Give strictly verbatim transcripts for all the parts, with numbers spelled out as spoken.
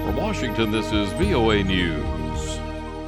From Washington, this is V O A News.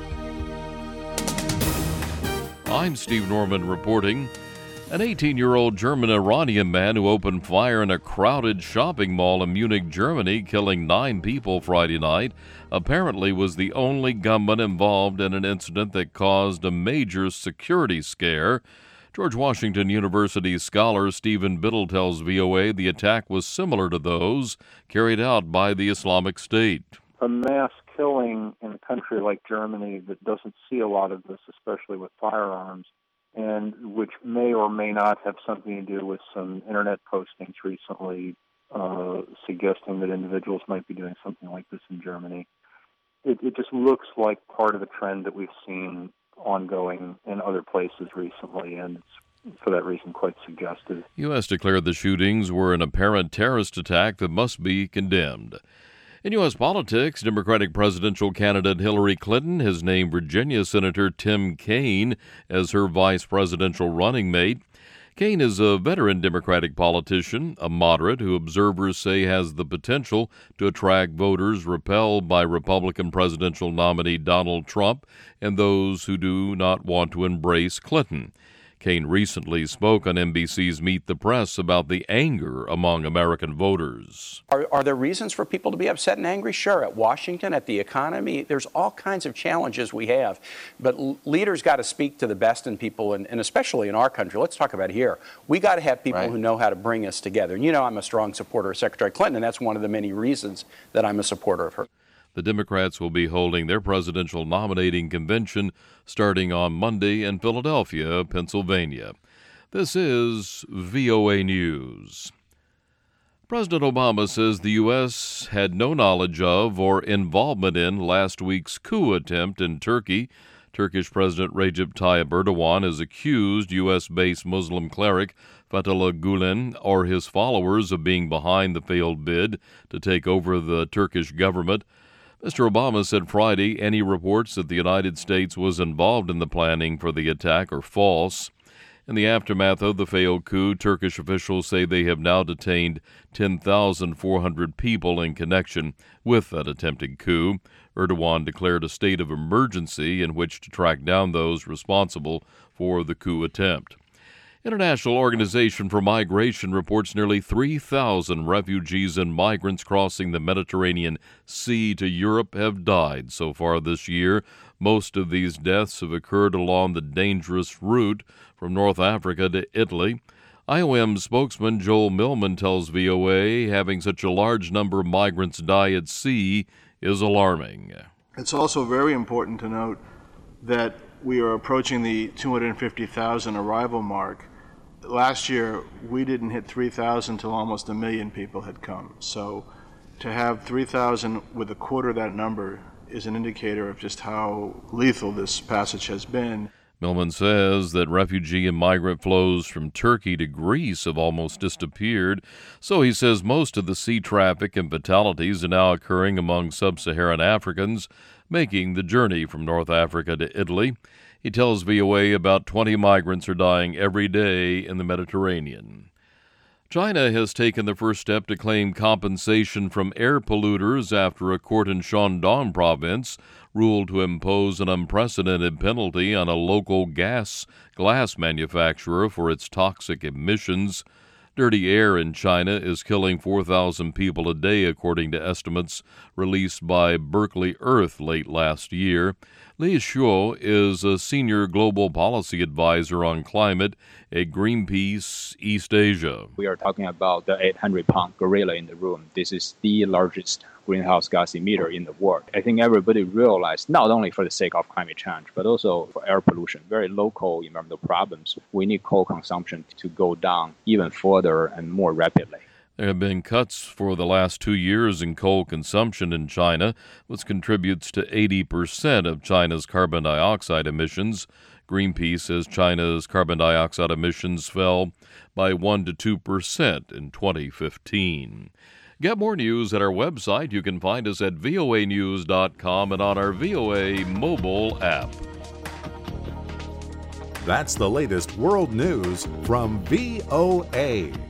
I'm Steve Norman reporting. An eighteen-year-old German-Iranian man who opened fire in a crowded shopping mall in Munich, Germany, killing nine people Friday night, apparently was the only gunman involved in an incident that caused a major security scare. George Washington University scholar Stephen Biddle tells V O A the attack was similar to those carried out by the Islamic State. A mass killing in a country like Germany that doesn't see a lot of this, especially with firearms, and which may or may not have something to do with some internet postings recently uh, suggesting that individuals might be doing something like this in Germany. It, it just looks like part of a trend that we've seen ongoing in other places recently, and it's for that reason quite suggestive. U S declared the shootings were an apparent terrorist attack that must be condemned. In U S politics, Democratic presidential candidate Hillary Clinton has named Virginia Senator Tim Kaine as her vice presidential running mate. Kaine is a veteran Democratic politician, a moderate who observers say has the potential to attract voters repelled by Republican presidential nominee Donald Trump and those who do not want to embrace Clinton. Kaine recently spoke on N B C's Meet the Press about the anger among American voters. Are, are there reasons for people to be upset and angry? Sure. At Washington, at the economy, there's all kinds of challenges we have. But l- leaders got to speak to the best in people, and, and especially in our country. Let's talk about here. We got to have people right. who know how to bring us together. And you know I'm a strong supporter of Secretary Clinton, and that's one of the many reasons that I'm a supporter of her. The Democrats will be holding their presidential nominating convention starting on Monday in Philadelphia, Pennsylvania. This is V O A News. President Obama says the U S had no knowledge of or involvement in last week's coup attempt in Turkey. Turkish President Recep Tayyip Erdogan has accused U S-based Muslim cleric Fethullah Gulen or his followers of being behind the failed bid to take over the Turkish government. Mister Obama said Friday any reports that the United States was involved in the planning for the attack are false. In the aftermath of the failed coup, Turkish officials say they have now detained ten thousand four hundred people in connection with that attempted coup. Erdogan declared a state of emergency in which to track down those responsible for the coup attempt. International Organization for Migration reports nearly three thousand refugees and migrants crossing the Mediterranean Sea to Europe have died so far this year. Most of these deaths have occurred along the dangerous route from North Africa to Italy. I O M spokesman Joel Millman tells V O A having such a large number of migrants die at sea is alarming. It's also very important to note that we are approaching the two hundred fifty thousand arrival mark. Last year, we didn't hit three thousand until almost a million people had come. So to have three thousand with a quarter of that number is an indicator of just how lethal this passage has been. Millman says that refugee and migrant flows from Turkey to Greece have almost disappeared. So he says most of the sea traffic and fatalities are now occurring among sub-Saharan Africans making the journey from North Africa to Italy. He tells V O A about twenty migrants are dying every day in the Mediterranean. China has taken the first step to claim compensation from air polluters after a court in Shandong province ruled to impose an unprecedented penalty on a local gas glass manufacturer for its toxic emissions. Dirty air in China is killing four thousand people a day, according to estimates released by Berkeley Earth late last year. Li Shuo is a senior global policy advisor on climate at Greenpeace East Asia. We are talking about the eight hundred pound gorilla in the room. This is the largest greenhouse gas emitter in the world. I think everybody realized, not only for the sake of climate change, but also for air pollution, very local environmental problems, we need coal consumption to go down even further and more rapidly. There have been cuts for the last two years in coal consumption in China, which contributes to eighty percent of China's carbon dioxide emissions. Greenpeace says China's carbon dioxide emissions fell by one to two percent in twenty fifteen. Get more news at our website. You can find us at V O A news dot com and on our V O A mobile app. That's the latest world news from V O A.